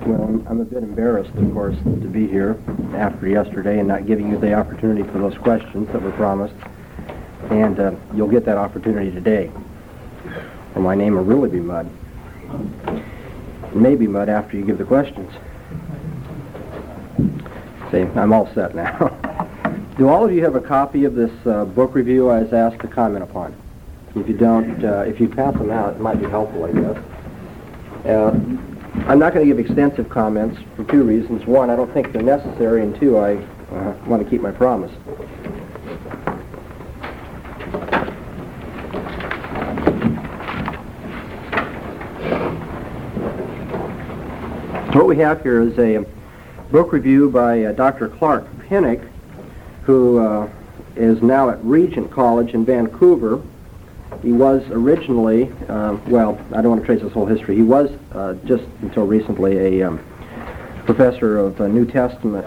Well, I'm a bit embarrassed, of course, to be here after yesterday and not giving you the opportunity for those questions that were promised. And you'll get that opportunity today. Or my name will really be Mud. It may be Mud after you give the questions. See, I'm all set now. Do all of you have a copy of this book review I was asked to comment upon? If you don't, if you pass them out, it might be helpful, I guess. I'm not going to give extensive comments for two reasons. One, I don't think they're necessary, and two, I want to keep my promise. What we have here is a book review by Dr. Clark Pinnock, who is now at Regent College in Vancouver. He was originally, well, I don't want to trace his whole history. He was, just until recently, a professor of New Testament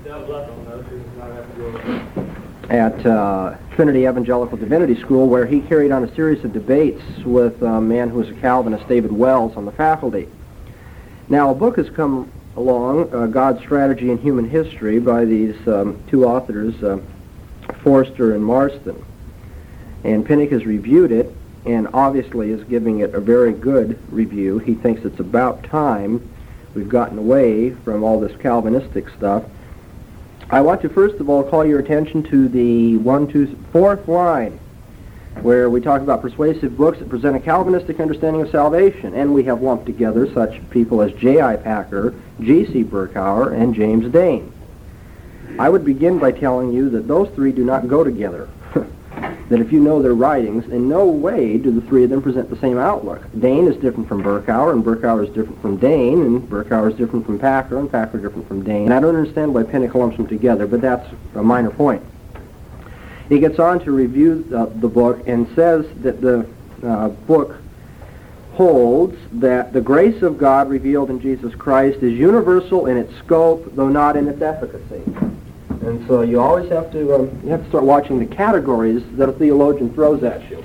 at Trinity Evangelical Divinity School, where he carried on a series of debates with a man who was a Calvinist, David Wells, on the faculty. Now, a book has come along, God's Strategy in Human History, by these two authors, Forster and Marston. And Pinnock has reviewed it, and obviously is giving it a very good review. He thinks it's about time we've gotten away from all this Calvinistic stuff. I want to first of all call your attention to the 4th line, where we talk about persuasive books that present a Calvinistic understanding of salvation, and we have lumped together such people as J.I. Packer, G.C. Berkouwer, and James Dane. I would begin by telling you that those three do not go together. That if you know their writings, in no way do the three of them present the same outlook. Dane is different from Berkouwer, and Berkouwer is different from Dane, and Berkouwer is different from Packer, and Packer is different from Dane. And I don't understand why Pinnock lumps them together, but that's a minor point. He gets on to review the book and says that the book holds that the grace of God revealed in Jesus Christ is universal in its scope, though not in its efficacy. And so you always have to start watching the categories that a theologian throws at you.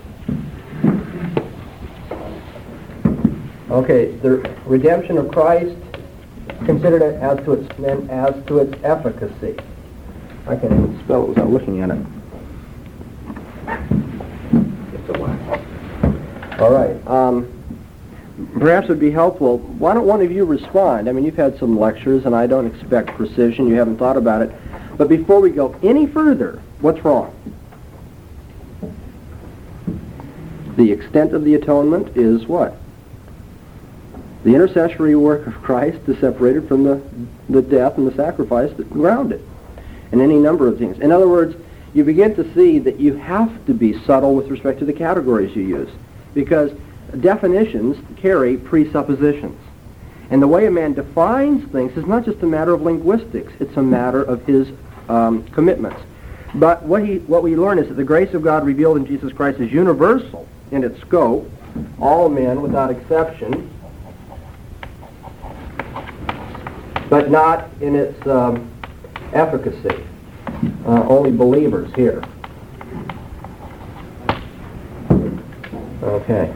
Okay, the redemption of Christ, considered it as to its efficacy. I can't even spell it without looking at it. It's a whack. All right. Perhaps it would be helpful. Why don't one of you respond? I mean, you've had some lectures, and I don't expect precision. You haven't thought about it. But before we go any further, what's wrong? The extent of the atonement is what? The intercessory work of Christ is separated from the death and the sacrifice that ground it, and any number of things. In other words, you begin to see that you have to be subtle with respect to the categories you use, because definitions carry presuppositions. And the way a man defines things is not just a matter of linguistics, it's a matter of his commitments. But what we learn is that the grace of God revealed in Jesus Christ is universal in its scope, all men without exception, but not in its efficacy. Only believers here. Okay.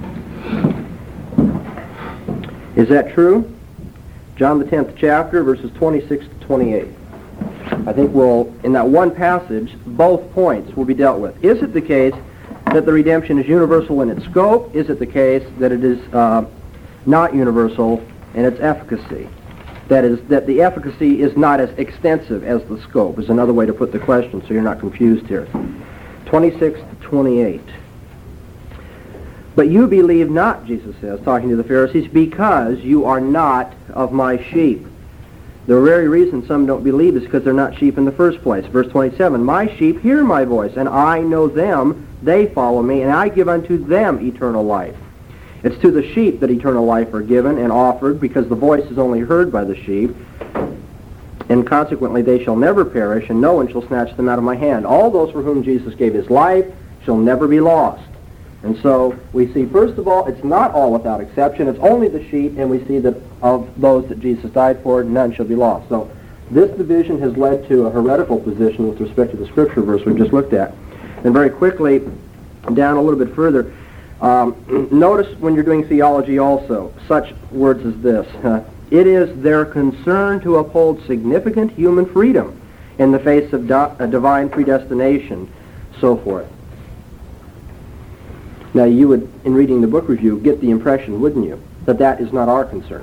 Is that true? John the 10th chapter, verses 26 to 28. I think in that one passage, both points will be dealt with. Is it the case that the redemption is universal in its scope? Is it the case that it is not universal in its efficacy? That is, that the efficacy is not as extensive as the scope, is another way to put the question, so you're not confused here. 26 to 28. But you believe not, Jesus says, talking to the Pharisees, because you are not of my sheep. The very reason some don't believe is because they're not sheep in the first place. Verse 27, my sheep hear my voice, and I know them, they follow me, and I give unto them eternal life. It's to the sheep that eternal life are given and offered, because the voice is only heard by the sheep, and consequently they shall never perish, and no one shall snatch them out of my hand. All those for whom Jesus gave his life shall never be lost. And so we see, first of all, it's not all without exception. It's only the sheep, and we see that of those that Jesus died for, none shall be lost. So this division has led to a heretical position with respect to the scripture verse we just looked at. And very quickly, down a little bit further, notice when you're doing theology also, such words as this. It is their concern to uphold significant human freedom in the face of a divine predestination, so forth. Now, you would, in reading the book review, get the impression, wouldn't you, that that is not our concern.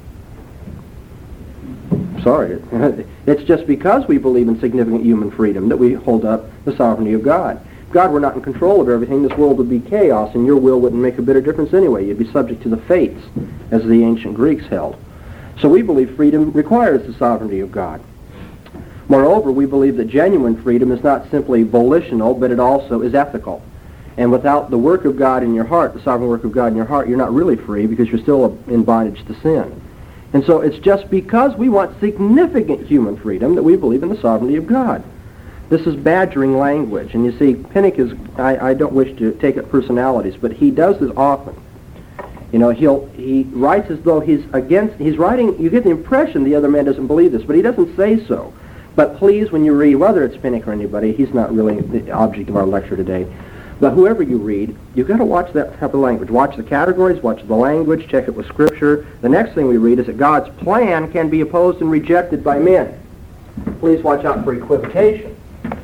Sorry. It's just because we believe in significant human freedom that we hold up the sovereignty of God. If God were not in control of everything, this world would be chaos, and your will wouldn't make a bit of difference anyway. You'd be subject to the fates, as the ancient Greeks held. So we believe freedom requires the sovereignty of God. Moreover, we believe that genuine freedom is not simply volitional, but it also is ethical. And without the work of God in your heart, the sovereign work of God in your heart, you're not really free because you're still in bondage to sin. And so it's just because we want significant human freedom that we believe in the sovereignty of God. This is badgering language. And you see, Pinnock is, I don't wish to take up personalities, but he does this often. You know, he writes as though he's writing, you get the impression the other man doesn't believe this, but he doesn't say so. But please, when you read, whether it's Pinnock or anybody, he's not really the object of our lecture today, but whoever you read, you've got to watch that type of language. Watch the categories, watch the language, check it with Scripture. The next thing we read is that God's plan can be opposed and rejected by men. Please watch out for equivocation.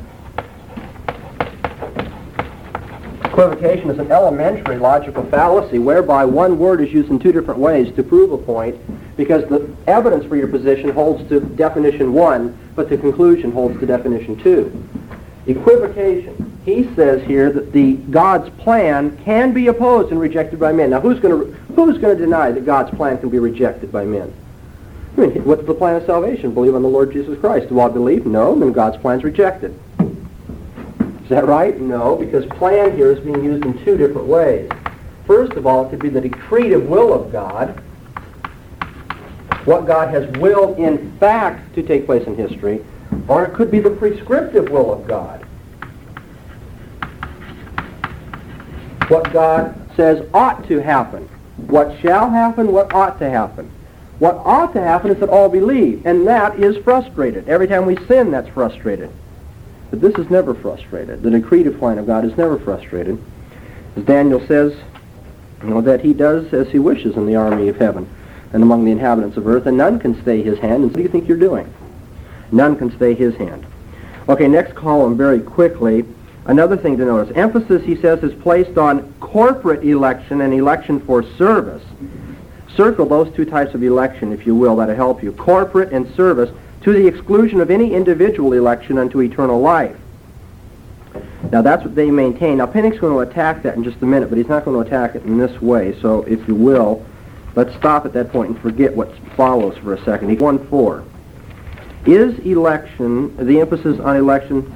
Equivocation is an elementary logical fallacy whereby one word is used in two different ways to prove a point because the evidence for your position holds to definition 1, but the conclusion holds to definition 2. Equivocation. He says here that God's plan can be opposed and rejected by men. Now, who's going to deny that God's plan can be rejected by men? I mean, what's the plan of salvation? Believe on the Lord Jesus Christ. Do I believe? No. Then God's plan's rejected. Is that right? No, because plan here is being used in two different ways. First of all, it could be the decretive will of God, what God has willed in fact to take place in history, or it could be the prescriptive will of God. What God says ought to happen. What shall happen, what ought to happen. What ought to happen is that all believe, and that is frustrated. Every time we sin, that's frustrated. But this is never frustrated. The decretive plan of God is never frustrated. As Daniel says, that he does as he wishes in the army of heaven and among the inhabitants of earth, and none can stay his hand. And what do you think you're doing? None can stay his hand. Okay, next column very quickly. Another thing to notice, emphasis, he says, is placed on corporate election and election for service. Circle those two types of election, if you will, that'll help you. Corporate and service, to the exclusion of any individual election unto eternal life. Now, that's what they maintain. Now, Pinnock's going to attack that in just a minute, but he's not going to attack it in this way. So, if you will, let's stop at that point and forget what follows for a second. 1:4. Is election, the emphasis on election,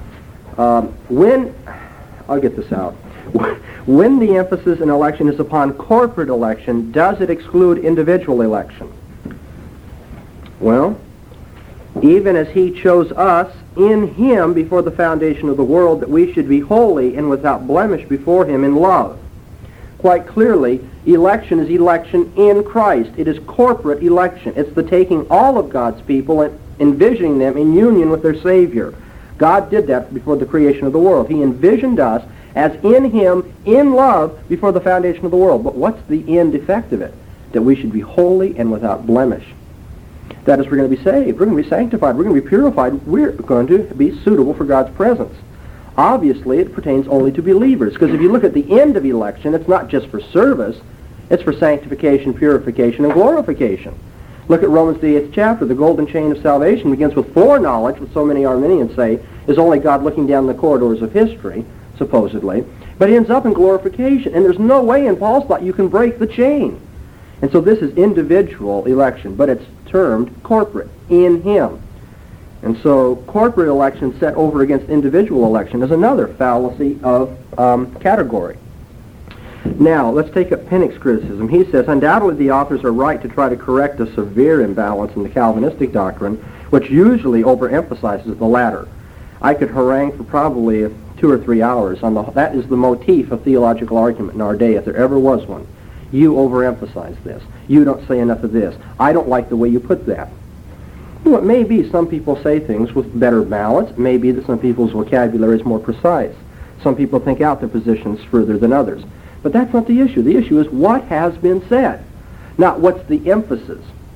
I'll get this out. When the emphasis in election is upon corporate election, does it exclude individual election? Well, even as he chose us in him before the foundation of the world, that we should be holy and without blemish before him in love. Quite clearly, election is election in Christ. It is corporate election. It's the taking all of God's people and envisioning them in union with their Savior. God did that before the creation of the world. He envisioned us as in him, in love, before the foundation of the world. But what's the end effect of it? That we should be holy and without blemish. That is, we're going to be saved. We're going to be sanctified. We're going to be purified. We're going to be suitable for God's presence. Obviously, it pertains only to believers, because if you look at the end of election, it's not just for service. It's for sanctification, purification, and glorification. Look at Romans the 8th chapter. The golden chain of salvation begins with foreknowledge, what so many Arminians say is only God looking down the corridors of history, supposedly. But it ends up in glorification, and there's no way in Paul's thought you can break the chain. And so this is individual election, but it's termed corporate, in him. And so corporate election set over against individual election is another fallacy of category. Now, let's take up Pinnock's criticism. He says, undoubtedly the authors are right to try to correct a severe imbalance in the Calvinistic doctrine, which usually overemphasizes the latter. I could harangue for probably 2 or 3 hours on that is the motif of theological argument in our day, if there ever was one. You overemphasize this. You don't say enough of this. I don't like the way you put that. Well, it may be some people say things with better balance. It may be that some people's vocabulary is more precise. Some people think out their positions further than others. But that's not the issue. The issue is what has been said, not what's the emphasis.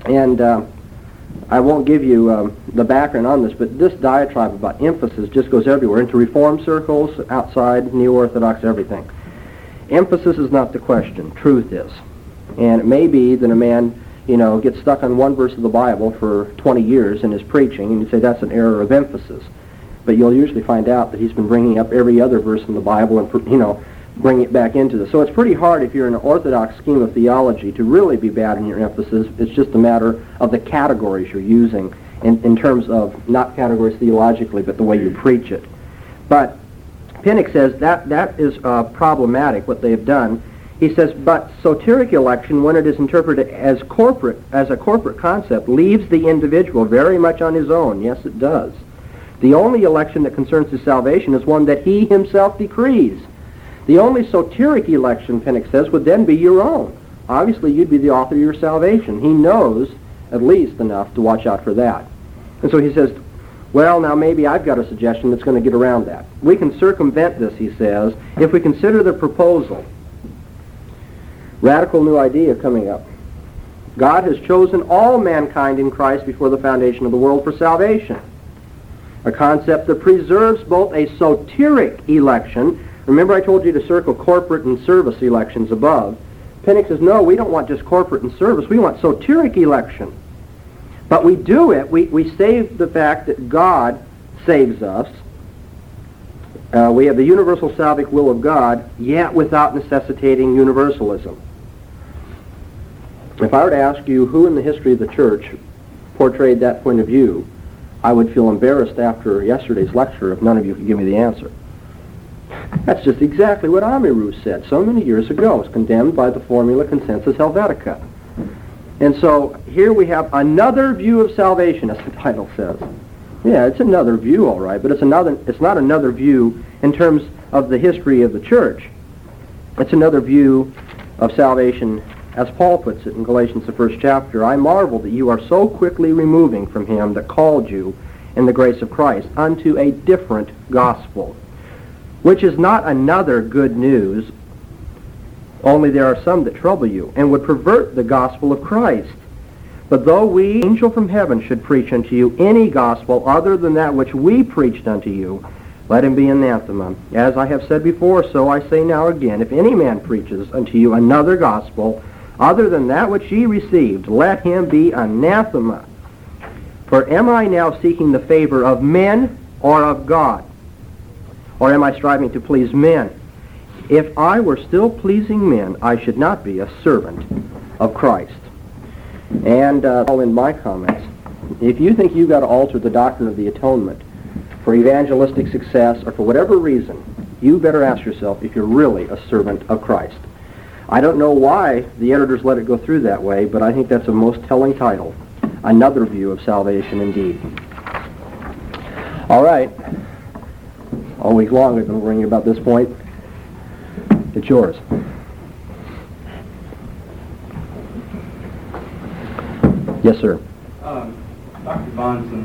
And I won't give you the background on this, but this diatribe about emphasis just goes everywhere, into Reform circles, outside, Neo-Orthodox, everything. Emphasis is not the question. Truth is. And it may be that a man, gets stuck on one verse of the Bible for 20 years in his preaching, and you say that's an error of emphasis. But you'll usually find out that he's been bringing up every other verse in the Bible and, bring it back into this. So it's pretty hard if you're in an Orthodox scheme of theology to really be bad in your emphasis. It's just a matter of the categories you're using in terms of not categories theologically, but the way you preach it. But Pinnock says that is problematic, what they have done. He says, but soteric election, when it is interpreted as a corporate concept, leaves the individual very much on his own. Yes, it does. The only election that concerns his salvation is one that he himself decrees. The only soteric election, Pinnock says, would then be your own. Obviously, you'd be the author of your salvation. He knows at least enough to watch out for that. And so he says, well, now maybe I've got a suggestion that's going to get around that. We can circumvent this, he says, if we consider the proposal. Radical new idea coming up. God has chosen all mankind in Christ before the foundation of the world for salvation. A concept that preserves both a soteric election. Remember I told you to circle corporate and service elections above. Pinnock says, no, we don't want just corporate and service. We want soteric election. But we do it. We save the fact that God saves us. We have the universal salvic will of God, yet without necessitating universalism. If I were to ask you who in the history of the church portrayed that point of view, I would feel embarrassed after yesterday's lecture if none of you could give me the answer. That's just exactly what Amirus said so many years ago. It was condemned by the formula Consensus Helvetica. And so here we have another view of salvation, as the title says. Yeah, it's another view, all right, but it's not another view in terms of the history of the church. It's another view of salvation, as Paul puts it in Galatians, the 1st chapter. I marvel that you are so quickly removing from him that called you in the grace of Christ unto a different gospel, which is not another good news, only there are some that trouble you, and would pervert the gospel of Christ. But though we, angel from heaven, should preach unto you any gospel other than that which we preached unto you, let him be anathema. As I have said before, so I say now again, if any man preaches unto you another gospel other than that which ye received, let him be anathema. For am I now seeking the favor of men or of God? Or am I striving to please men? If I were still pleasing men, I should not be a servant of Christ. And all in my comments, if you think you've got to alter the doctrine of the atonement for evangelistic success or for whatever reason, you better ask yourself if you're really a servant of Christ. I don't know why the editors let it go through that way, but I think that's a most telling title. Another view of salvation indeed. All right. All week long I've been worrying about this point. It's yours. Yes, sir. Dr. Bonson,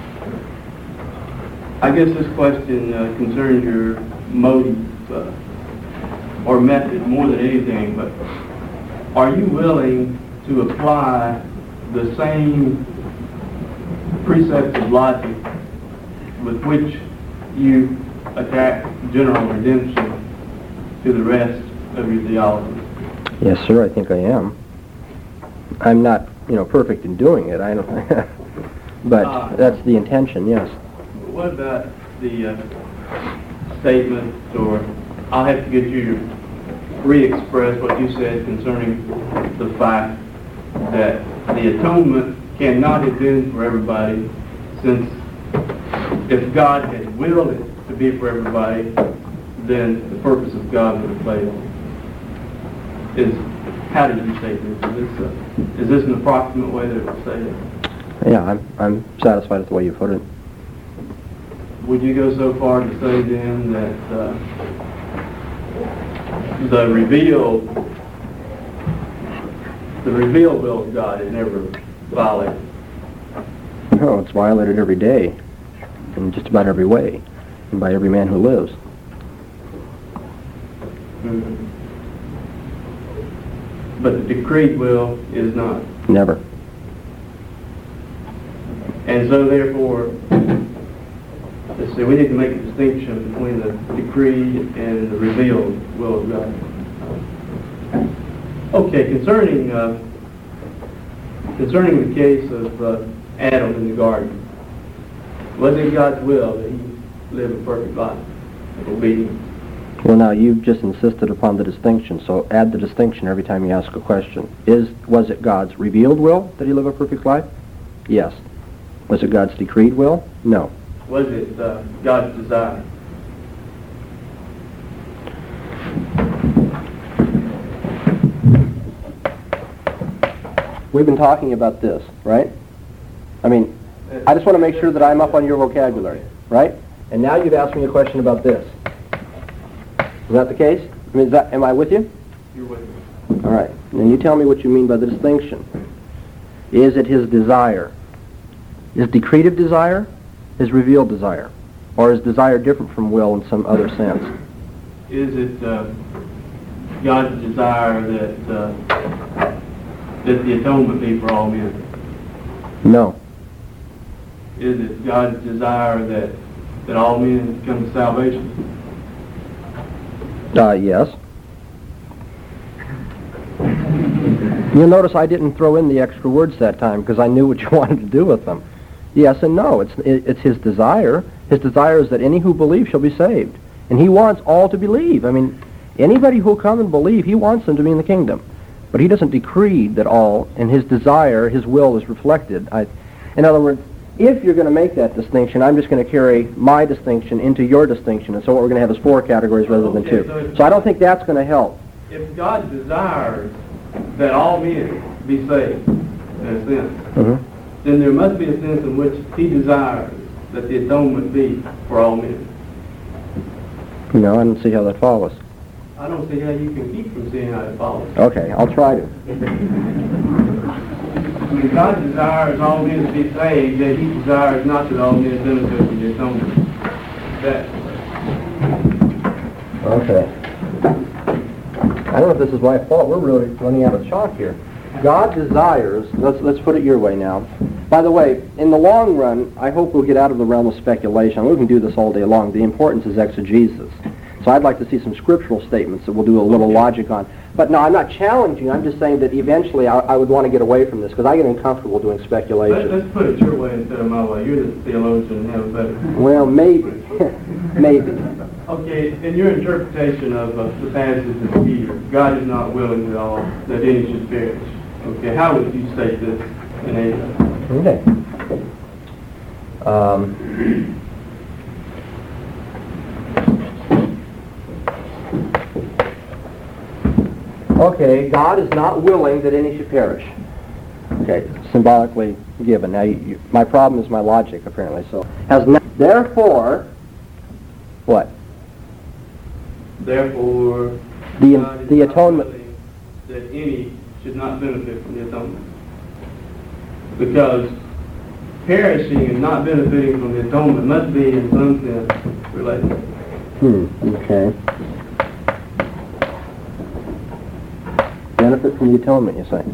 I guess this question concerns your motive or method more than anything, but are you willing to apply the same precepts of logic with which you attack general redemption to the rest of your theology? Yes, sir, I think I am. I'm not, perfect in doing it. I don't, but that's the intention. Yes. What about the statement, or I'll have to get you to re-express what you said concerning the fact that the atonement cannot have been for everybody, since if God had willed it to be for everybody, then the purpose of God would have failed. How did you say this? Is this an approximate way that it was stated? Yeah, I'm satisfied with the way you put it. Would you go so far to say then that the revealed will of God is never violated? No, it's violated every day, in just about every way, and by every man who lives. But the decreed will is not. Never. And so therefore, let's see, we need to make a distinction between the decreed and the revealed will of God. Okay, concerning the case of Adam in the garden, was it God's will that he live a perfect life of obedience? Well, now, you've just insisted upon the distinction, so add the distinction every time you ask a question. Was it God's revealed will that he live a perfect life? Yes. Was it God's decreed will? No. Was it God's desire? We've been talking about this, right? I mean, I just want to make sure that I'm up on your vocabulary, right? And now you've asked me a question about this. Is that the case? I mean, am I with you? You're with me. All right. Then you tell me what you mean by the distinction. Is it his desire? His decretive desire? His revealed desire? Or is desire different from will in some other sense? Is it God's desire that the atonement be for all men? No. Is it God's desire that all men come to salvation? Yes. You'll notice I didn't throw in the extra words that time because I knew what you wanted to do with them. Yes and no. It's his desire. His desire is that any who believe shall be saved. And he wants all to believe. I mean, anybody who will come and believe, he wants them to be in the kingdom. But he doesn't decree that all, and his desire, his will is reflected. In other words, if you're going to make that distinction, I'm just going to carry my distinction into your distinction. And so what we're going to have is 4 categories rather than 2. So I don't think that's going to help. If God desires that all men be saved, in a sense, then there must be a sense in which he desires that the atonement be for all men. No, I don't see how that follows. I don't see how you can keep from seeing how it follows. Okay, I'll try to. I mean, God desires all men to be saved, that he desires not that all men benefit from the atonement. That. Okay. I don't know if this is my fault. We're really running out of chalk here. God desires, let's put it your way now. By the way, in the long run, I hope we'll get out of the realm of speculation. We can do this all day long. The importance is exegesis. So I'd like to see some scriptural statements that we'll do a little logic on. But no, I'm not challenging. I'm just saying that eventually I would want to get away from this because I get uncomfortable doing speculation. Let's put it your way instead of my way. You're the theologian and have a better... Well, maybe. Maybe. Okay, in your interpretation of the passage of Peter, God is not willing that any should perish. Okay, how would you state this in Amen? Okay. Okay, God is not willing that any should perish. Okay, symbolically given. Now, my problem is my logic, apparently. So, therefore, what? Therefore, The God is not atonement. willing that any should not benefit from the atonement. Because perishing and not benefiting from the atonement must be in some sense related. Okay. Benefit from the atonement, you say?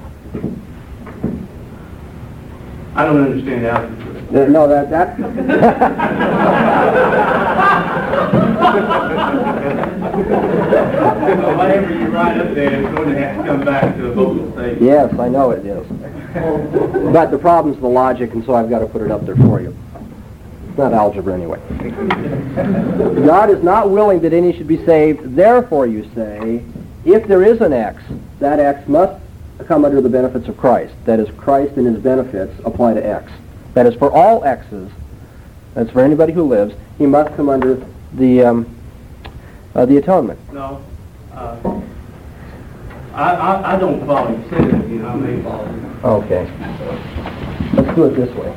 I don't understand how to do it. No, that... Whatever you write up there is going to have to come back to a vocal statement. Yes, I know it is. But the problem's the logic, and so I've got to put it up there for you. It's not algebra anyway. God is not willing that any should be saved. Therefore, you say, if there is an X, that X must come under the benefits of Christ. That is, Christ and his benefits apply to X. That is, for all X's, that's for anybody who lives, he must come under the atonement. No. I don't follow you. Say it again. I may follow you. Okay. Let's do it this way.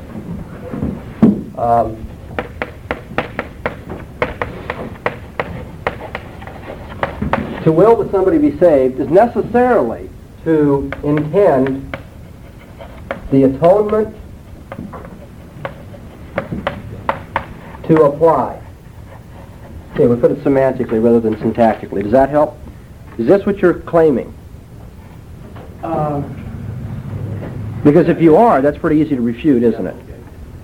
To will that somebody be saved is necessarily to intend the atonement to apply. Okay, we put it semantically rather than syntactically. Does that help? Is this what you're claiming? Because if you are, that's pretty easy to refute, isn't it? Okay.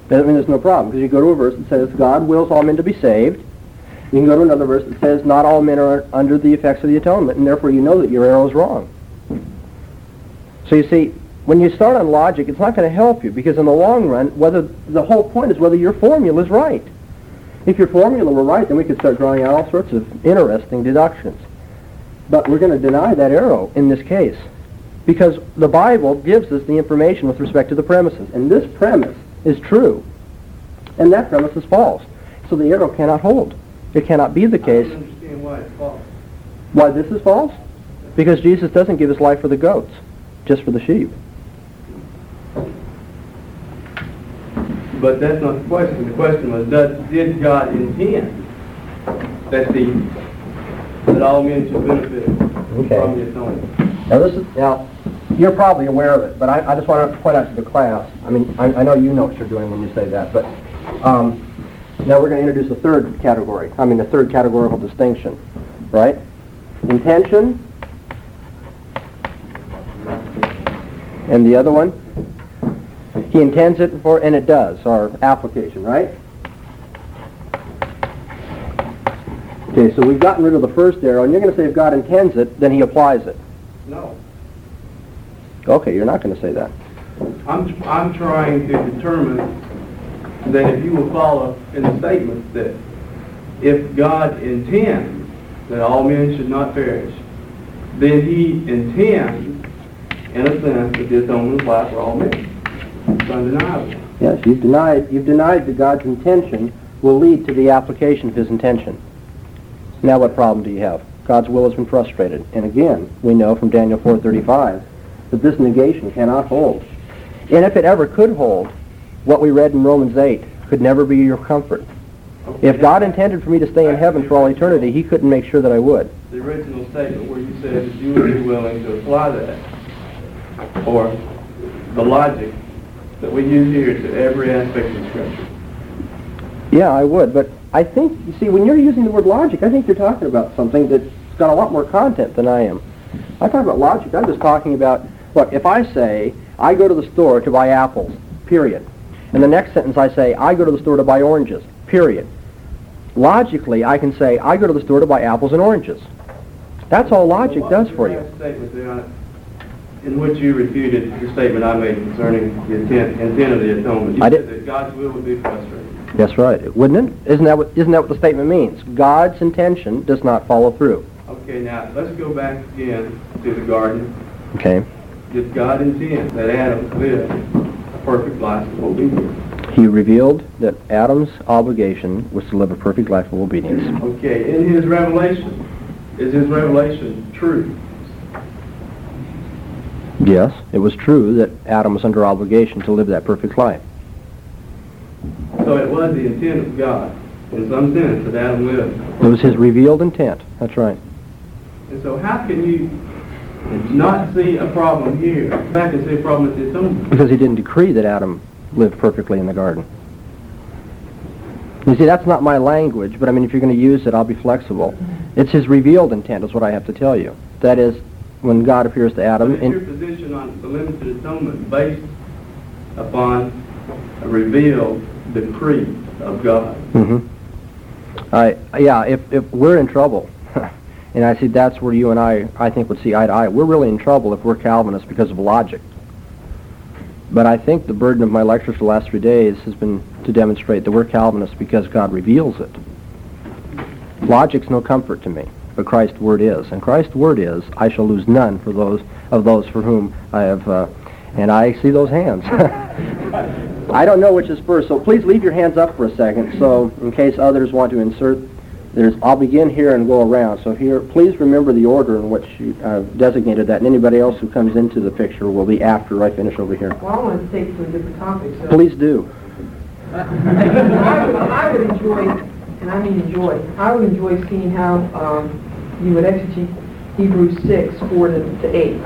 I mean, there's no problem, because you go to a verse that says God wills all men to be saved. You can go to another verse that says not all men are under the effects of the atonement, and therefore you know that your arrow is wrong. So you see, when you start on logic, it's not going to help you, because in the long run, the whole point is whether your formula is right. If your formula were right, then we could start drawing out all sorts of interesting deductions. But we're going to deny that arrow in this case, because the Bible gives us the information with respect to the premises, and this premise is true, and that premise is false. So the arrow cannot hold. It cannot be the case. I don't understand why it's false. Why this is false? Because Jesus doesn't give his life for the goats, just for the sheep. But that's not the question. The question was, did God intend that all men should benefit from the atonement? Now, you're probably aware of it, but I just want to point out to the class. I mean, I know you know what you're doing when you say that, but now we're going to introduce a third category. I mean, a third categorical distinction, right? Intention, and the other one, he intends it for, and it does, or application, right? Okay, so we've gotten rid of the first arrow, and you're going to say if God intends it, then he applies it. No. Okay, you're not going to say that. I'm trying to determine that if you will follow in the statement that if God intends that all men should not perish, then he intends, in a sense, that the atonement applies for all men. It's undeniable. Yes, you've denied that God's intention will lead to the application of his intention. Now what problem do you have? God's will has been frustrated. And again, we know from Daniel 4:35 that this negation cannot hold. And if it ever could hold, what we read in Romans 8 could never be your comfort. Okay. If God intended for me to stay in heaven for all eternity, he couldn't make sure that I would. The original statement where you said that you would be willing to apply that, or the logic that we use here to every aspect of Scripture. Yeah, I would, but I think, you see, when you're using the word logic, I think you're talking about something that's got a lot more content than I am. I talk about logic, I'm just talking about, look, if I say, I go to the store to buy apples, period. In the next sentence I say, I go to the store to buy oranges, period. Logically, I can say, I go to the store to buy apples and oranges. That's all logic does for you. Statement there in which you refuted the statement I made concerning the intent of the atonement. You said that God's will would be frustrated. That's right, wouldn't it? Isn't that what the statement means? God's intention does not follow through. Okay, now let's go back again to the garden. Okay. Did God intend that Adam live a perfect life of obedience? He revealed that Adam's obligation was to live a perfect life of obedience. Okay, in his revelation, is his revelation true? Yes, it was true that Adam was under obligation to live that perfect life. So it was the intent of God, in some sense, that Adam lived. It was his revealed intent. That's right. And so how can you not see a problem here? Back and see a problem at the atonement. Because he didn't decree that Adam lived perfectly in the garden. You see, that's not my language, but I mean, if you're going to use it, I'll be flexible. It's his revealed intent is what I have to tell you. That is, when God appears to Adam... But is your position on the limited atonement based upon a revealed decree of God? Mm-hmm. Yeah, if we're in trouble, and I see that's where you and I think, would see eye to eye, we're really in trouble if we're Calvinists because of logic. But I think the burden of my lectures for the last 3 days has been to demonstrate that we're Calvinists because God reveals it. Logic's no comfort to me, but Christ's word is. And Christ's word is, I shall lose none for those for whom I have, and I see those hands. I don't know which is first, so please leave your hands up for a second, so in case others want to insert, I'll begin here and go around. So here, please remember the order in which you designated that, and anybody else who comes into the picture will be after I finish over here. Well, I want to take you to a different topic. So Please do. I would enjoy, and I mean enjoy, I would enjoy seeing how you would exegete Hebrews 6, 4 to 8.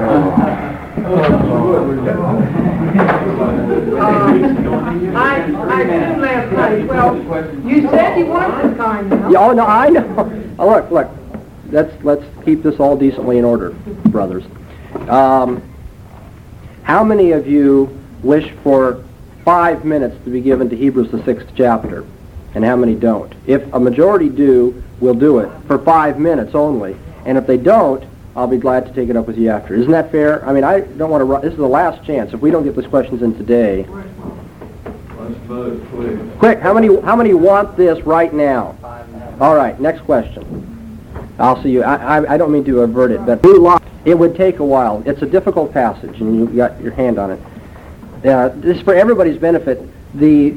I assumed last night, well, you said you wanted this kind now. Yeah, oh, no, I know. Oh, look, let's keep this all decently in order, brothers. How many of you wish for 5 minutes to be given to Hebrews the 6th chapter, and how many don't? If a majority do, we'll do it for 5 minutes only, and if they don't, I'll be glad to take it up with you after. Isn't that fair? I mean, I don't want to. This is the last chance. If we don't get these questions in today, Let's vote quick. quick. How many want this right now? All right. Next question. I'll see you. I don't mean to avert it, but it would take a while. It's a difficult passage, and you got your hand on it. This is for everybody's benefit. The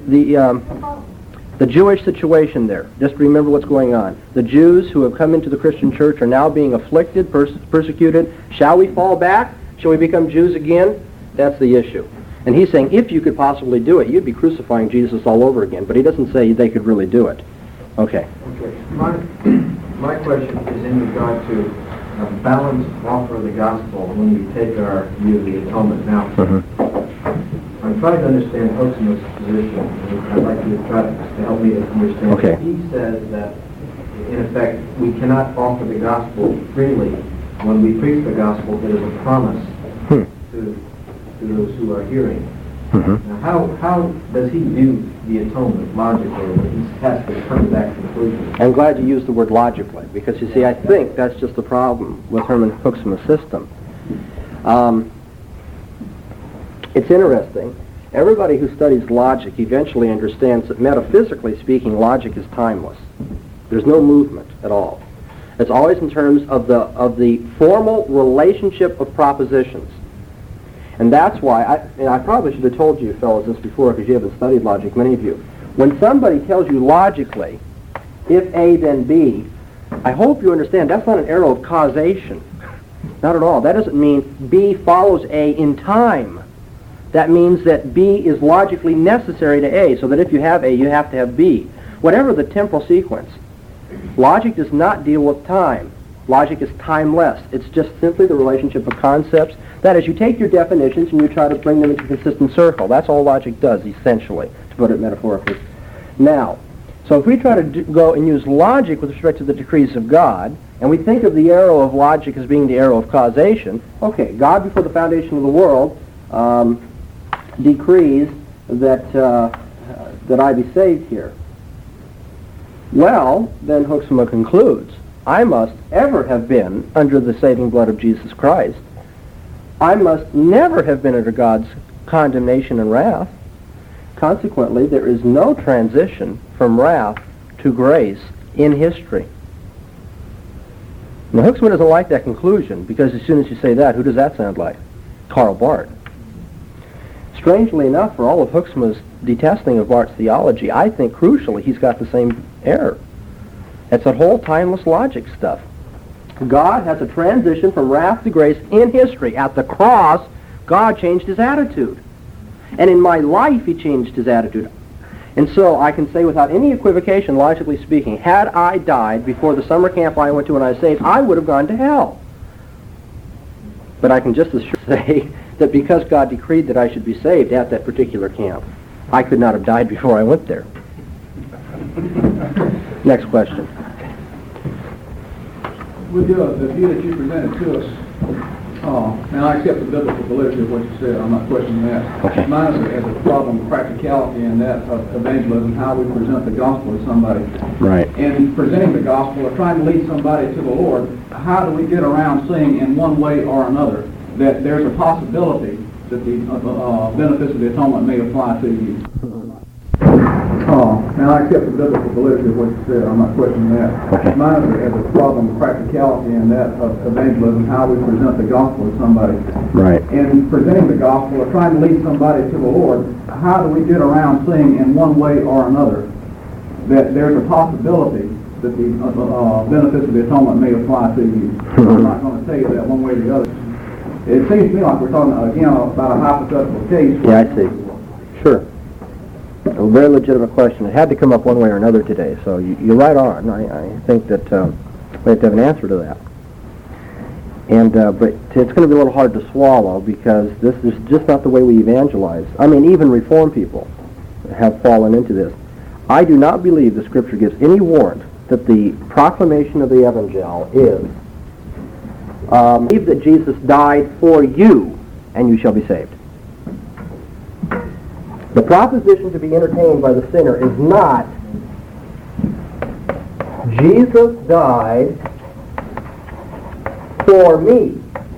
Jewish situation there. Just remember what's going on. The Jews who have come into the Christian church are now being afflicted, persecuted. Shall we fall back? Shall we become Jews again? That's the issue. And he's saying, if you could possibly do it, you'd be crucifying Jesus all over again. But he doesn't say they could really do it. Okay. Okay. My question is in regard to a balanced offer of the gospel when we take our view of the atonement. Now, I'm trying to understand Hoeksema's position, and I'd like you to try to help me to understand. Okay. He says that, in effect, we cannot offer the gospel freely. When we preach the gospel, it is a promise to those who are hearing. Now, how does he view the atonement logically when he has to come to that conclusion? I'm glad you used the word logically, because you see, I think that's just the problem with Herman Hoeksema's system. It's interesting. Everybody who studies logic eventually understands that, metaphysically speaking, logic is timeless. There's no movement at all. It's always in terms of the formal relationship of propositions. And that's why, I probably should have told you fellows this before, because you haven't studied logic, many of you. When somebody tells you logically, if A then B, I hope you understand that's not an arrow of causation. Not at all. That doesn't mean B follows A in time. That means that B is logically necessary to A, so that if you have A, you have to have B. Whatever the temporal sequence, logic does not deal with time. Logic is timeless. It's just simply the relationship of concepts. That is, you take your definitions and you try to bring them into a consistent circle. That's all logic does, essentially, to put it metaphorically. Now, so if we try to go and use logic with respect to the decrees of God, and we think of the arrow of logic as being the arrow of causation, okay, God before the foundation of the world decrees that I be saved here. Well, then Hoeksema concludes, I must ever have been under the saving blood of Jesus Christ. I must never have been under God's condemnation and wrath. Consequently, there is no transition from wrath to grace in history. Now, Hoeksema doesn't like that conclusion, because as soon as you say that, who does that sound like? Karl Barth. Strangely enough, for all of Hoeksema's detesting of Barth's theology, I think crucially he's got the same error. It's that whole timeless logic stuff. God has a transition from wrath to grace in history. At the cross, God changed his attitude. And in my life, he changed his attitude. And so I can say without any equivocation, logically speaking, had I died before the summer camp I went to when I was saved, I would have gone to hell. But I can just as sure say that because God decreed that I should be saved at that particular camp, I could not have died before I went there. Next question. With the view that you presented to us, now I accept the biblical validity of what you said. I'm not questioning that. Okay. Mine is a problem of practicality and that of evangelism, how we present the gospel to somebody. Right. In presenting the gospel or trying to lead somebody to the Lord, how do we get around saying in one way or another that there's a possibility that the benefits of the atonement may apply to you? Now I accept the biblical validity of what you said. I'm not questioning that. Okay. Mine is a problem of practicality and that of evangelism, how we present the gospel to somebody. Right. In presenting the gospel or trying to lead somebody to the Lord, how do we get around saying in one way or another that there's a possibility that the benefits of the atonement may apply to you? I'm not going to tell you that one way or the other. It seems to me like we're talking again about a hypothetical case. Yeah, I see. Sure. A very legitimate question. It had to come up one way or another today, so you're right on. I think that we have to have an answer to that. And but it's going to be a little hard to swallow, because this is just not the way we evangelize. I mean, even Reformed people have fallen into this. I do not believe the Scripture gives any warrant that the proclamation of the Evangel is believe that Jesus died for you, and you shall be saved. The proposition to be entertained by the sinner is not, Jesus died for me.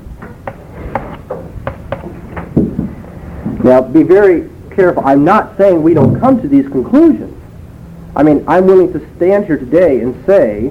Now, be very careful. I'm not saying we don't come to these conclusions. I mean, I'm willing to stand here today and say,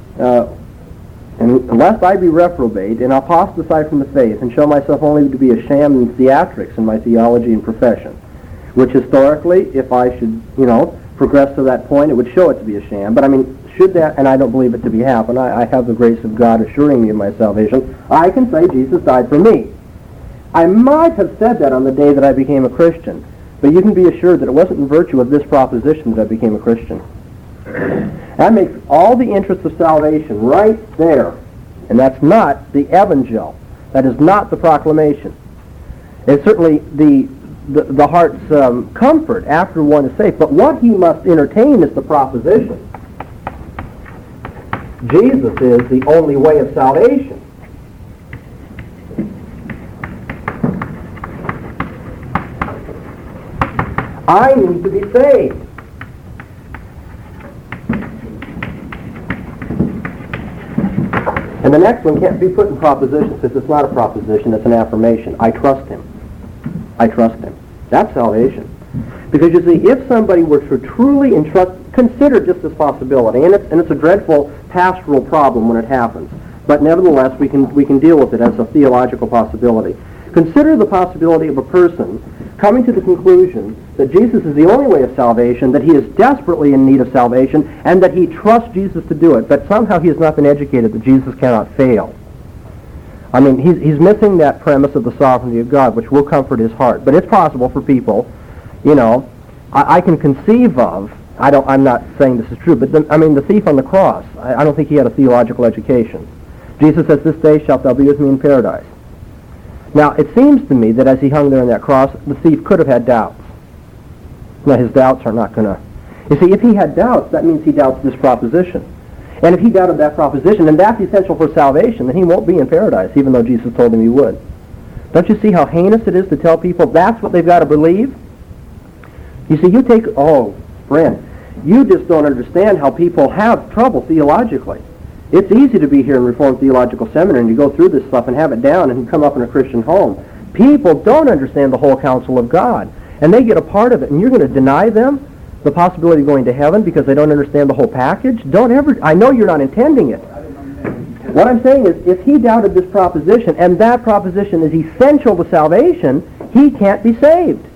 unless I be reprobate and apostatize from the faith and show myself only to be a sham and theatrics in my theology and profession, which historically, if I should, progress to that point, it would show it to be a sham. But I mean, should that, and I don't believe it to be happen, I have the grace of God assuring me of my salvation, I can say Jesus died for me. I might have said that on the day that I became a Christian, but you can be assured that it wasn't in virtue of this proposition that I became a Christian. That makes all the interests of salvation right there. And that's not the evangel. That is not the proclamation. It's certainly the heart's comfort after one is saved. But what he must entertain is the proposition. Jesus is the only way of salvation. I need to be saved. And the next one can't be put in proposition since it's not a proposition, it's an affirmation. I trust him. I trust him. That's salvation. Because you see, if somebody were to truly consider just this possibility, and it's a dreadful pastoral problem when it happens, but nevertheless we can deal with it as a theological possibility. Consider the possibility of a person coming to the conclusion that Jesus is the only way of salvation, that he is desperately in need of salvation, and that he trusts Jesus to do it, but somehow he has not been educated that Jesus cannot fail. I mean, he's missing that premise of the sovereignty of God, which will comfort his heart. But it's possible for people, I can conceive of, I'm not saying this is true, but the thief on the cross, I don't think he had a theological education. Jesus says, "This day shalt thou be with me in paradise." Now, it seems to me that as he hung there on that cross, the thief could have had doubts. Now, his doubts are not going to... You see, if he had doubts, that means he doubts this proposition. And if he doubted that proposition, and that's essential for salvation, then he won't be in paradise, even though Jesus told him he would. Don't you see how heinous it is to tell people that's what they've got to believe? You see, friend, you just don't understand how people have trouble theologically. It's easy to be here in Reformed Theological Seminary and you go through this stuff and have it down and come up in a Christian home. People don't understand the whole counsel of God, and they get a part of it, and you're going to deny them the possibility of going to heaven because they don't understand the whole package? I know you're not intending it. What I'm saying is, if he doubted this proposition, and that proposition is essential to salvation, he can't be saved.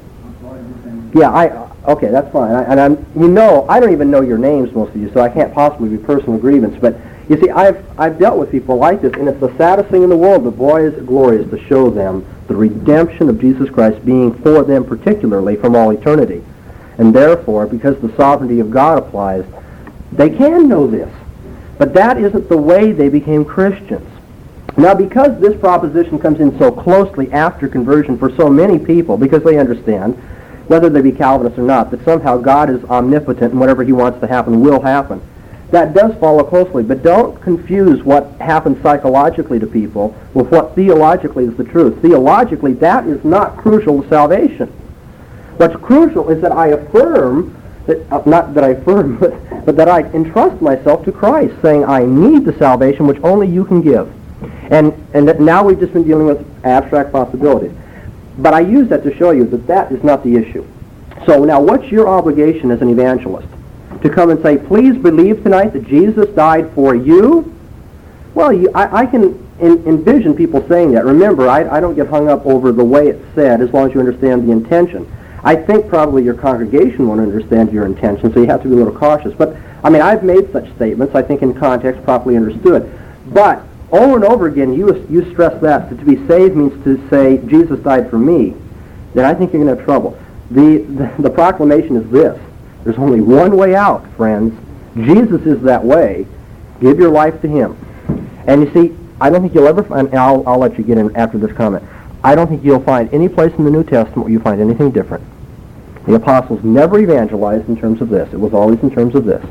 Yeah, okay, that's fine. I don't even know your names, most of you, so I can't possibly be personal grievance, but you see, I've dealt with people like this, and it's the saddest thing in the world, but boy, is it glorious to show them the redemption of Jesus Christ being for them particularly from all eternity. And therefore, because the sovereignty of God applies, they can know this. But that isn't the way they became Christians. Now, because this proposition comes in so closely after conversion for so many people, because they understand, whether they be Calvinists or not, that somehow God is omnipotent and whatever he wants to happen will happen. That does follow closely, but don't confuse what happens psychologically to people with what theologically is the truth. Theologically, that is not crucial to salvation. What's crucial is that I affirm, not that I affirm, but that I entrust myself to Christ, saying I need the salvation which only you can give. And that now we've just been dealing with abstract possibilities. But I use that to show you that that is not the issue. So now what's your obligation as an evangelist? To come and say, please believe tonight that Jesus died for you? Well, I can envision people saying that. Remember, I don't get hung up over the way it's said as long as you understand the intention. I think probably your congregation won't understand your intention, so you have to be a little cautious. But, I've made such statements, I think in context properly understood. But over and over again, you stress that to be saved means to say, Jesus died for me. Then I think you're going to have trouble. The proclamation is this. There's only one way out, friends. Jesus is that way. Give your life to him. And you see, I don't think you'll ever find, and I'll let you get in after this comment, I don't think you'll find any place in the New Testament where you find anything different. The apostles never evangelized in terms of this. It was always in terms of this.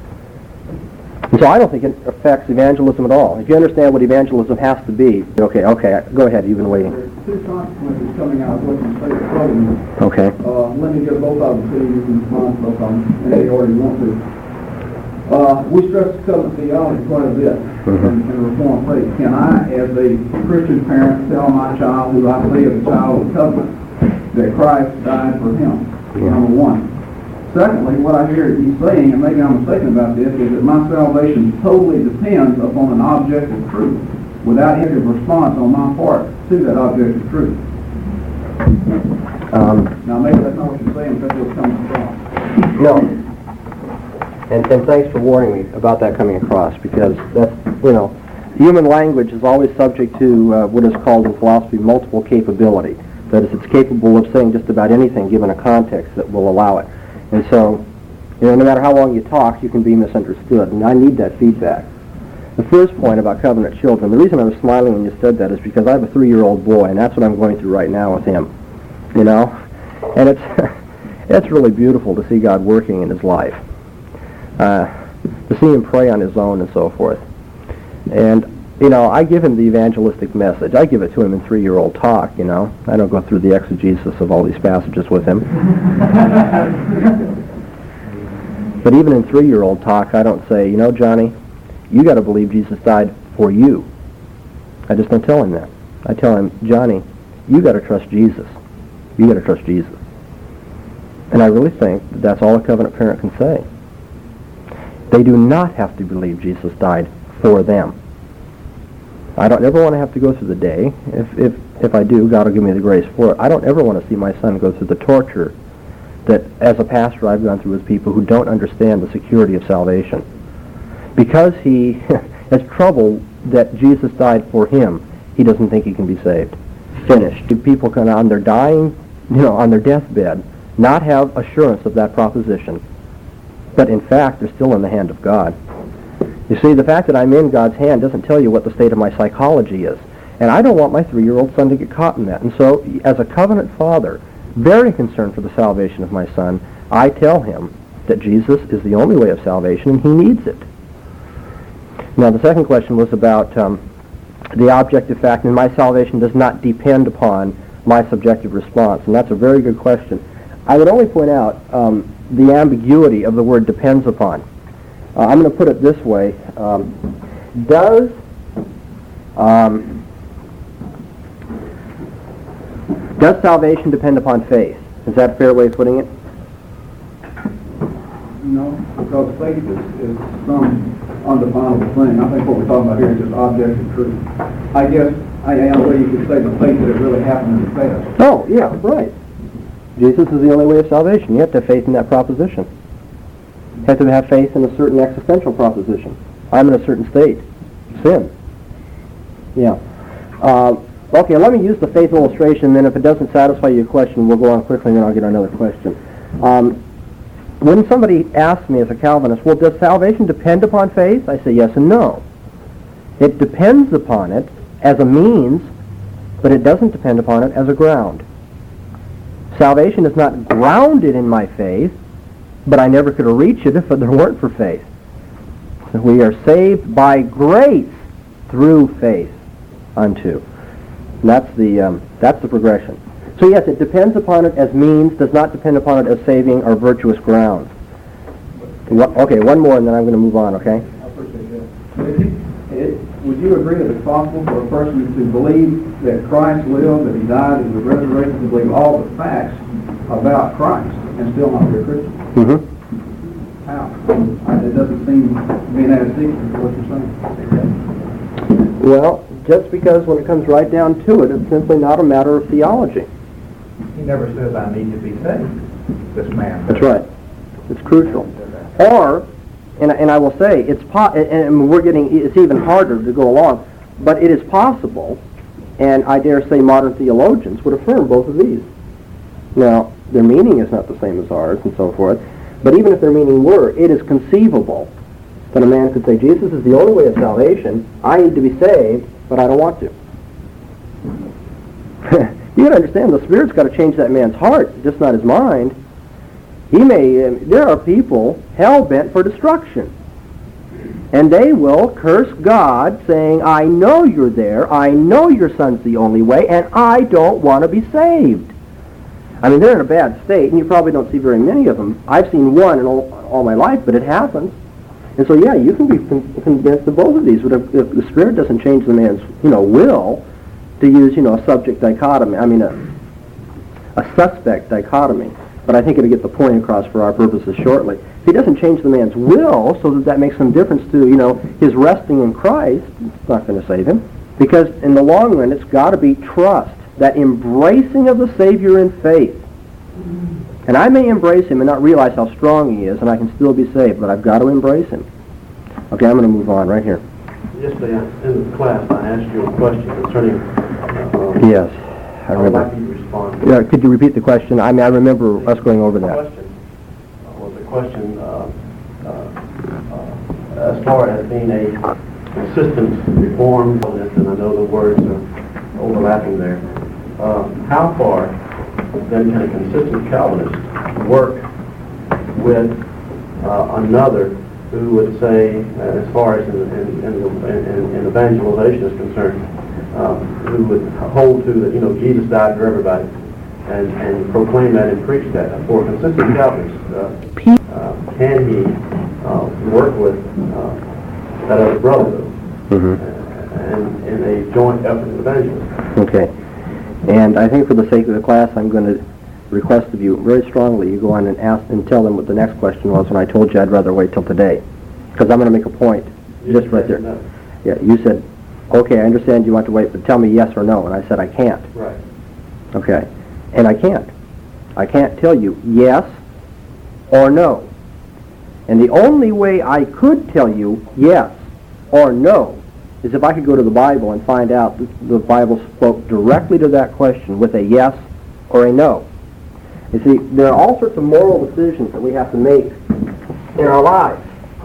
And so I don't think it affects evangelism at all. If you understand what evangelism has to be, okay, go ahead, you've been waiting. two consequences coming out of what you say is troubling me. Okay. Let me give both of them to you. You can respond to both of them, and if you already want to. We stress covenant theology quite a bit in Reformed faith. Can I, as a Christian parent, tell my child, who I see as a child of the covenant, that Christ died for him? Number one. Secondly, what I hear you saying, and maybe I'm mistaken about this, is that my salvation totally depends upon an objective truth, without any response on my part to that objective truth. Now, maybe that's not what you're saying, but that's what's coming across. No. And thanks for warning me about that coming across, because that's, human language is always subject to what is called in philosophy multiple capability. That is, it's capable of saying just about anything given a context that will allow it. And so, no matter how long you talk, you can be misunderstood, and I need that feedback. The first point about covenant children, the reason I was smiling when you said that is because I have a 3-year-old boy, and that's what I'm going through right now with him, And it's really beautiful to see God working in his life, to see him pray on his own and so forth. And, I give him the evangelistic message. I give it to him in 3-year-old talk, I don't go through the exegesis of all these passages with him. But even in 3-year-old talk, I don't say, Johnny, you got to believe Jesus died for you. I just don't tell him that. I tell him, Johnny, you got to trust Jesus. You got to trust Jesus. And I really think that that's all a covenant parent can say. They do not have to believe Jesus died for them. I don't ever want to have to go through the day. If I do, God will give me the grace for it. I don't ever want to see my son go through the torture that, as a pastor, I've gone through with people who don't understand the security of salvation. Because he has trouble that Jesus died for him, he doesn't think he can be saved. Finished. Do people can, on their dying, on their deathbed, not have assurance of that proposition, but in fact, they're still in the hand of God? You see, the fact that I'm in God's hand doesn't tell you what the state of my psychology is. And I don't want my 3-year-old son to get caught in that. And so, as a covenant father, very concerned for the salvation of my son, I tell him that Jesus is the only way of salvation and he needs it. Now, the second question was about the objective fact, and my salvation does not depend upon my subjective response. And that's a very good question. I would only point out the ambiguity of the word depends upon. I'm going to put it this way. Does salvation depend upon faith? Is that a fair way of putting it? No, because faith is some undefinable thing. I think what we're talking about here is just objective truth. I guess, in a way you could say the faith that it really happened in the past. Oh, yeah, right. Jesus is the only way of salvation. You have to have faith in that proposition. You have to have faith in a certain existential proposition. I'm in a certain state. Sin. Yeah. Okay, let me use the faith illustration, then if it doesn't satisfy your question, we'll go on quickly, and then I'll get another question. When somebody asks me as a Calvinist, well, does salvation depend upon faith? I say yes and no. It depends upon it as a means, but it doesn't depend upon it as a ground. Salvation is not grounded in my faith, but I never could have reached it if there weren't for faith. We are saved by grace through faith unto. And that's the progression. So yes, it depends upon it as means, does not depend upon it as saving or virtuous grounds. Okay, one more and then I'm going to move on, okay? I appreciate that. Would you agree that it's possible for a person to believe that Christ lived, that he died, and was resurrected, to believe all the facts about Christ and still not be a Christian? Mm-hmm. How? It doesn't seem to be an added secret to what you're saying. Well, just because when it comes right down to it, it's simply not a matter of theology. He never says, I need to be saved, this man. That's right. It's crucial. Or, and I will say, and it's even harder to go along, but it is possible, and I dare say modern theologians would affirm both of these. Now, their meaning is not the same as ours and so forth, but even if their meaning were, it is conceivable that a man could say, Jesus is the only way of salvation, I need to be saved, but I don't want to. You got to understand, the Spirit's got to change that man's heart, just not his mind. There are people hell-bent for destruction. And they will curse God, saying, I know you're there, I know your son's the only way, and I don't want to be saved. I mean, they're in a bad state, and you probably don't see very many of them. I've seen one in all my life, but it happens. And so, yeah, you can be convinced of both of these, but if the Spirit doesn't change the man's, will, to use, a subject dichotomy, a suspect dichotomy. But I think it'll get the point across for our purposes shortly. If he doesn't change the man's will so that makes some difference to, his resting in Christ, it's not going to save him. Because in the long run, it's got to be trust, that embracing of the Savior in faith. And I may embrace him and not realize how strong he is, and I can still be saved, but I've got to embrace him. Okay, I'm going to move on right here. Yesterday in the class, I asked you a question concerning... Yes, I remember. I'd like you to respond. Yeah, could you repeat the question? I remember us going over that. The question as far as being a consistent Reformed, and I know the words are overlapping there, how far then can a consistent Calvinist work with another who would say, as far as in evangelization is concerned, who would hold to that, Jesus died for everybody, and proclaim that and preach that? For a consistent Calvinist, can he work with that other brother and in a joint effort of evangelism? Okay. And I think for the sake of the class, I'm going to request of you very strongly you go on and ask and tell them what the next question was when I told you I'd rather wait till today. Because I'm going to make a point just right there. No. Yeah, you said, okay, I understand you want to wait, but tell me yes or no. And I said, I can't. Right. Okay. And I can't. I can't tell you yes or no. And the only way I could tell you yes or no is if I could go to the Bible and find out that the Bible spoke directly to that question with a yes or a no. You see, there are all sorts of moral decisions that we have to make in our lives.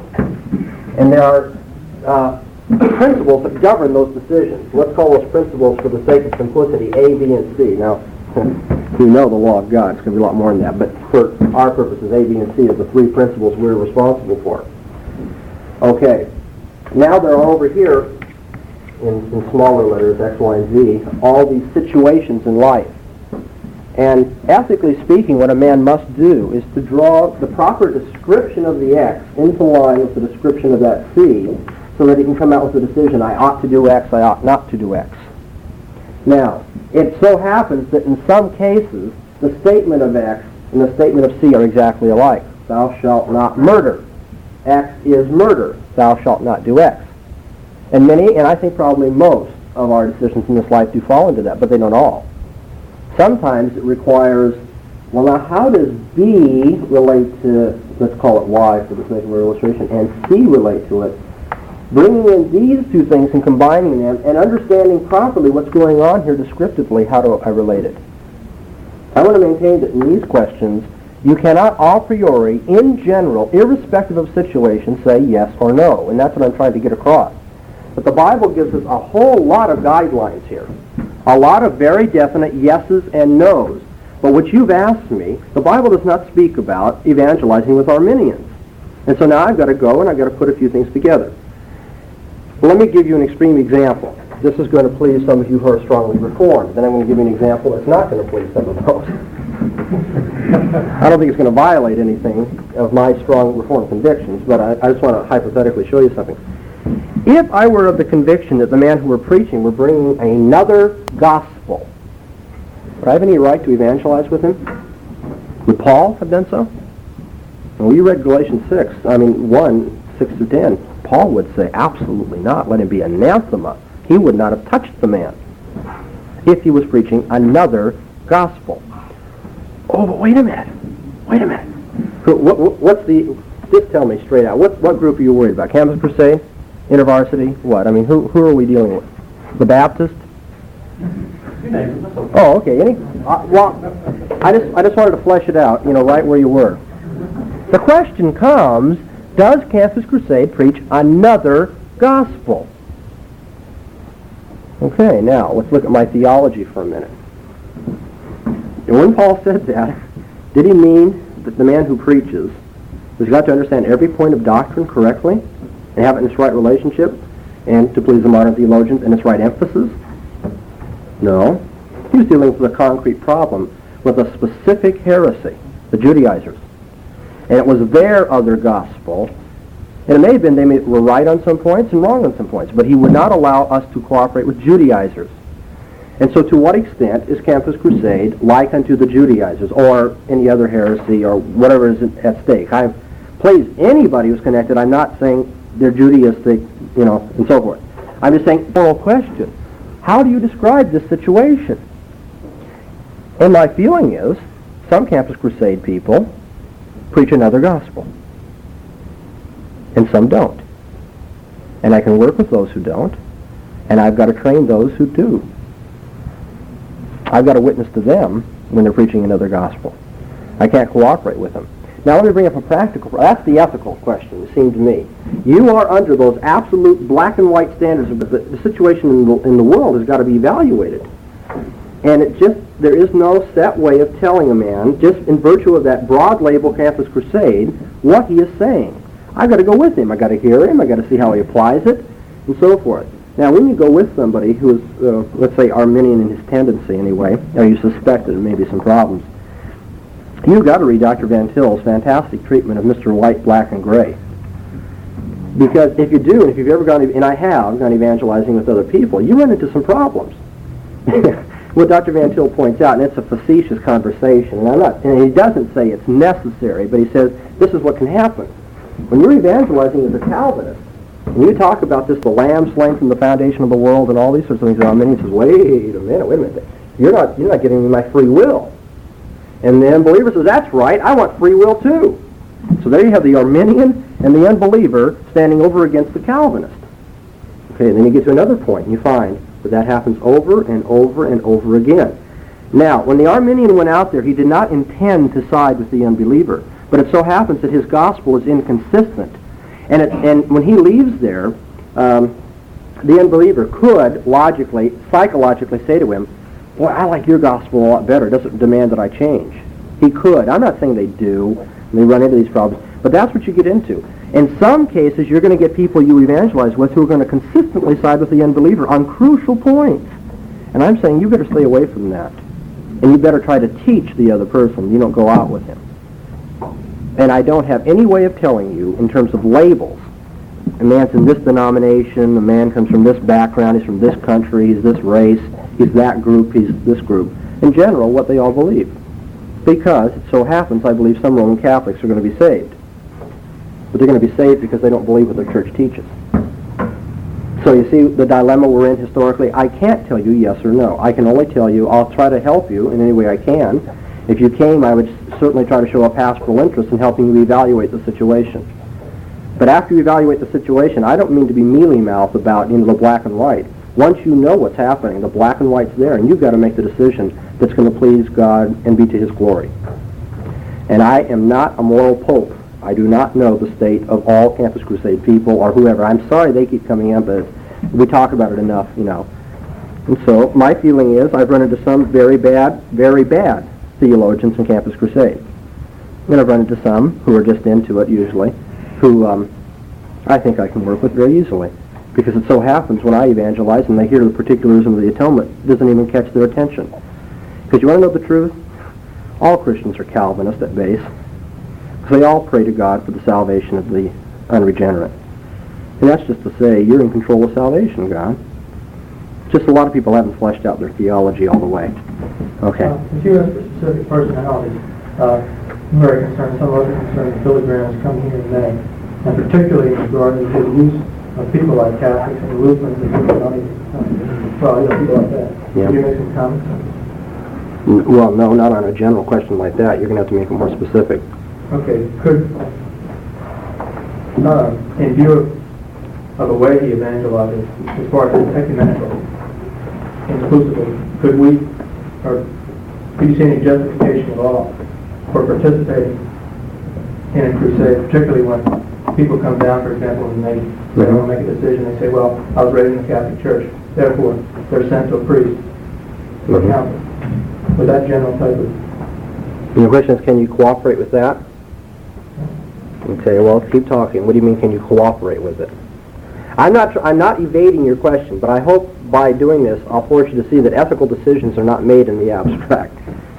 And there are principles that govern those decisions. Let's call those principles, for the sake of simplicity, A, B, and C. Now, we know the law of God. It's going to be a lot more than that. But for our purposes, A, B, and C are the three principles we're responsible for. Okay. Now there are over here, in smaller letters, X, Y, and Z, all these situations in life. And ethically speaking, what a man must do is to draw the proper description of the X into line with the description of that C, so that he can come out with a decision, I ought to do X, I ought not to do X. Now, it so happens that in some cases, the statement of X and the statement of C are exactly alike. Thou shalt not murder. X is murder. Thou shalt not do X. And many, and I think probably most, of our decisions in this life do fall into that, but they don't all. Sometimes it requires, well, now how does B relate to, let's call it Y for the sake of our illustration, and C relate to it? Bringing in these two things and combining them and understanding properly what's going on here descriptively, how do I relate it? I want to maintain that in these questions, you cannot a priori, in general, irrespective of situation, say yes or no, and that's what I'm trying to get across. But the Bible gives us a whole lot of guidelines here, a lot of very definite yeses and nos. But what you've asked me, the Bible does not speak about evangelizing with Arminians. And so now I've got to go and I've got to put a few things together. Let me give you an extreme example. This is going to please some of you who are strongly Reformed. Then I'm going to give you an example that's not going to please some of those. I don't think it's going to violate anything of my strong Reformed convictions, but I just want to hypothetically show you something. If I were of the conviction that the man who were preaching were bringing another gospel, would I have any right to evangelize with him? Would Paul have done so? Well, you read Galatians 1, 6 through 10. Paul would say, absolutely not. Let him be anathema. He would not have touched the man if he was preaching another gospel. Oh, but wait a minute. What's the, just tell me straight out, what group are you worried about? Campus Crusade? InterVarsity? What? I mean, who are we dealing with? The Baptist? Oh, okay. I just wanted to flesh it out, right where you were. The question comes, does Campus Crusade preach another gospel? Okay, now let's look at my theology for a minute. And when Paul said that, did he mean that the man who preaches has got to understand every point of doctrine correctly? and have it in its right relationship, and to please the modern theologians in its right emphasis? No. He was dealing with a concrete problem, with a specific heresy, the Judaizers. And it was their other gospel. And it may have been they were right on some points and wrong on some points, but he would not allow us to cooperate with Judaizers. And so to what extent is Campus Crusade like unto the Judaizers, or any other heresy, or whatever is at stake? Please, anybody who's connected, I'm not saying they're Judaistic, and so forth. I'm just saying, moral question. How do you describe this situation? And my feeling is, some Campus Crusade people preach another gospel, and some don't. And I can work with those who don't, and I've got to train those who do. I've got to witness to them when they're preaching another gospel. I can't cooperate with them. Now let me bring up a practical, that's the ethical question, it seemed to me. You are under those absolute black and white standards, but the situation in the world has got to be evaluated. And there is no set way of telling a man, just in virtue of that broad label, Campus Crusade, what he is saying. I've got to go with him. I've got to hear him. I've got to see how he applies it, and so forth. Now, when you go with somebody who is, let's say, Arminian in his tendency anyway, or you suspect that there may be some problems, you've got to read Dr. Van Til's fantastic treatment of Mr. White, Black, and Gray. Because if you do, and if you've ever gone, and I have gone evangelizing with other people, you run into some problems. What Dr. Van Til points out, and it's a facetious conversation, and he doesn't say it's necessary, but he says this is what can happen. When you're evangelizing as a Calvinist, and you talk about this, the lamb slain from the foundation of the world, and all these sorts of things, and he says, wait a minute, you're not giving me my free will. And the unbeliever says, that's right, I want free will too. So there you have the Arminian and the unbeliever standing over against the Calvinist. Okay, and then you get to another point, and you find that happens over and over and over again. Now, when the Arminian went out there, he did not intend to side with the unbeliever, but it so happens that his gospel is inconsistent. And when he leaves there, the unbeliever could logically, psychologically say to him, well, I like your gospel a lot better. It doesn't demand that I change. He could. I'm not saying they do, and they run into these problems, but that's what you get into. In some cases, you're going to get people you evangelize with who are going to consistently side with the unbeliever on crucial points. And I'm saying you better stay away from that. And you better try to teach the other person. You don't go out with him. And I don't have any way of telling you in terms of labels. A man's in this denomination, a man comes from this background, he's from this country, he's this race, he's that group, he's this group. In general, what they all believe. Because it so happens, I believe some Roman Catholics are going to be saved. But they're going to be saved because they don't believe what their church teaches. So you see the dilemma we're in historically? I can't tell you yes or no. I can only tell you I'll try to help you in any way I can. If you came, I would certainly try to show a pastoral interest in helping you evaluate the situation. But after you evaluate the situation, I don't mean to be mealy-mouthed about the black and white. Once you know what's happening, the black and white's there, and you've got to make the decision that's going to please God and be to His glory. And I am not a moral pope. I do not know the state of all Campus Crusade people or whoever. I'm sorry they keep coming in, but we talk about it enough, And so my feeling is I've run into some very bad theologians in Campus Crusade. And I've run into some who are just into it usually, who I think I can work with very easily. Because it so happens when I evangelize and they hear the particularism of the atonement, it doesn't even catch their attention. Because you want to know the truth? All Christians are Calvinist at base. Because they all pray to God for the salvation of the unregenerate. And that's just to say, you're in control of salvation, God. Just a lot of people haven't fleshed out their theology all the way. Okay. If you ask for specific personalities, I'm very concerned, some other concerned that Billy Graham has come here today, and particularly in regard to the use of people like Catholics and Lutherans and people like that. Yeah. Can you make some comments? Well, no, not on a general question like that. You're going to have to make it more specific. Okay, could, in view of the way he evangelizes, as far as his ecumenical, inclusively, could you see any justification at all for participating in a crusade, particularly when people come down, for example, and they want to make a decision, they say, well, I was raised in the Catholic Church, therefore they're sent to a priest, to a council. With that general type of... And the question is, can you cooperate with that? Okay, well, keep talking. What do you mean, can you cooperate with it? I'm not evading your question, but I hope by doing this, I'll force you to see that ethical decisions are not made in the abstract.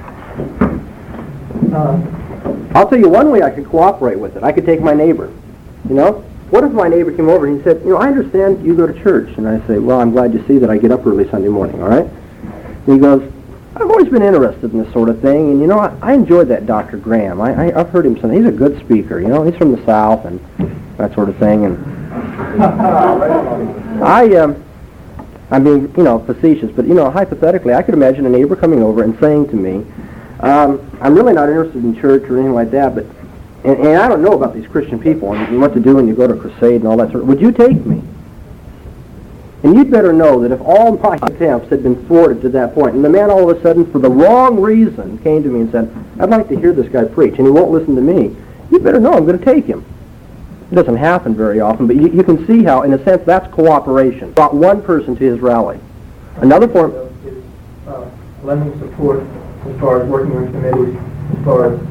I'll tell you one way I could cooperate with it. I could take my neighbor, you know? What if my neighbor came over and he said, I understand you go to church. And I say, well, I'm glad you see that I get up early Sunday morning, all right? And he goes, I've always been interested in this sort of thing, and I enjoyed that Dr. Graham. I've heard him say he's a good speaker, he's from the South and that sort of thing, and I'm being, facetious, but, hypothetically, I could imagine a neighbor coming over and saying to me, I'm really not interested in church or anything like that, but, and I don't know about these Christian people and what to do when you go to a crusade and all that sort of, would you take me? And you'd better know that if all my attempts had been thwarted to that point, and the man all of a sudden, for the wrong reason, came to me and said, I'd like to hear this guy preach, and he won't listen to me, you'd better know I'm going to take him. It doesn't happen very often, but you can see how, in a sense, that's cooperation. Brought one person to his rally. Another form is lending support as far as working on committees, as far as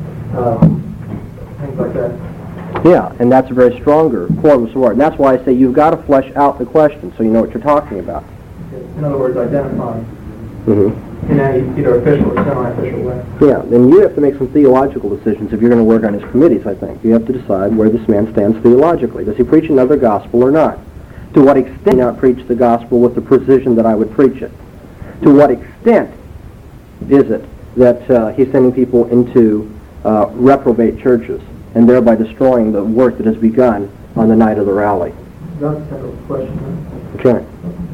things like that. Yeah, and that's a very stronger form of support. And that's why I say you've got to flesh out the question so you know what you're talking about. In other words, identifying Mm-hmm. in any either official or semi-official way. Yeah, then you have to make some theological decisions if you're going to work on his committees, I think. You have to decide where this man stands theologically. Does he preach another gospel or not? To what extent does he not preach the gospel with the precision that I would preach it? To what extent is it that he's sending people into reprobate churches and thereby destroying the work that has begun on the night of the rally? That's a separate question. Okay.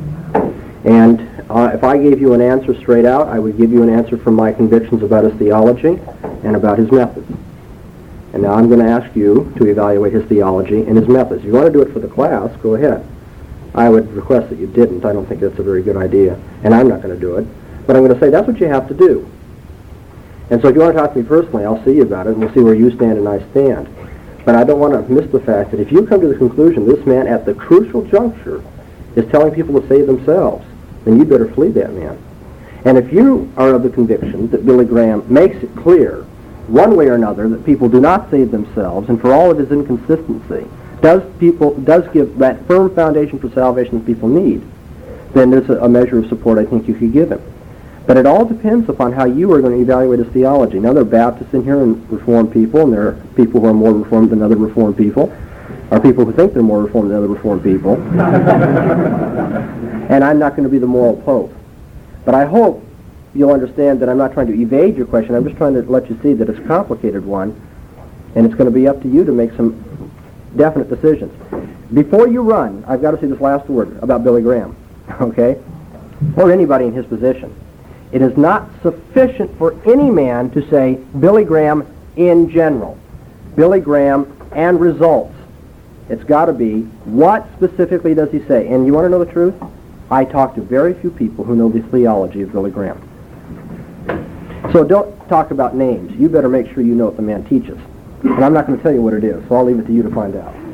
And if I gave you an answer straight out, I would give you an answer from my convictions about his theology and about his methods. And now I'm going to ask you to evaluate his theology and his methods. If you want to do it for the class, go ahead. I would request that you didn't. I don't think that's a very good idea. And I'm not going to do it. But I'm going to say that's what you have to do. And so if you want to talk to me personally, I'll see you about it, and we'll see where you stand and I stand. But I don't want to miss the fact that if you come to the conclusion this man at the crucial juncture is telling people to save themselves, then you better flee that man. And if you are of the conviction that Billy Graham makes it clear, one way or another, that people do not save themselves, and for all of his inconsistency, does give that firm foundation for salvation that people need, then there's a measure of support I think you could give him. But it all depends upon how you are going to evaluate his theology. Now, there are Baptists in here and Reformed people, and there are people who are more Reformed than other Reformed people, or people who think they're more Reformed than other Reformed people. And I'm not going to be the moral pope. But I hope you'll understand that I'm not trying to evade your question. I'm just trying to let you see that it's a complicated one, and it's going to be up to you to make some definite decisions. Before you run, I've got to say this last word about Billy Graham, okay? Or anybody in his position. It is not sufficient for any man to say Billy Graham in general. Billy Graham and results. It's got to be, what specifically does he say? And you want to know the truth? I talk to very few people who know the theology of Billy Graham. So don't talk about names. You better make sure you know what the man teaches. And I'm not going to tell you what it is, so I'll leave it to you to find out.